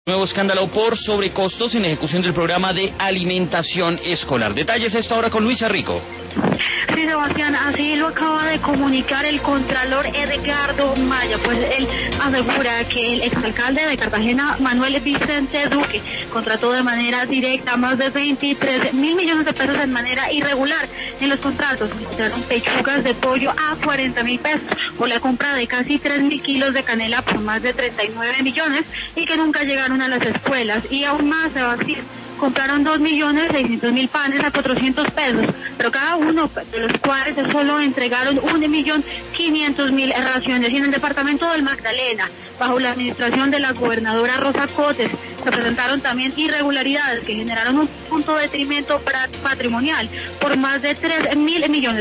Nuevo escándalo por sobrecostos en ejecución del programa de alimentación escolar. Detalles a esta hora con Luisa Rico. Sí, Sebastián, así lo acaba de comunicar el contralor Edgardo Maya, pues él asegura que el exalcalde de Cartagena, Manuel Vicente Duque, contrató de manera directa más de 23 mil millones de pesos en manera irregular. En los contratos encontraron pechugas de pollo a 40 mil pesos por la compra de casi 3.000 kilos de canela por más de 39 millones y que nunca llegaron a las escuelas. Y aún más, Sebastián, compraron 2.600.000 panes a 400 pesos, pero cada uno de los cuales solo entregaron 1.500.000 raciones. Y en el departamento del Magdalena, bajo la administración de la gobernadora Rosa Cotes, se presentaron también irregularidades que generaron un punto de detrimento patrimonial por más de 3.000 millones.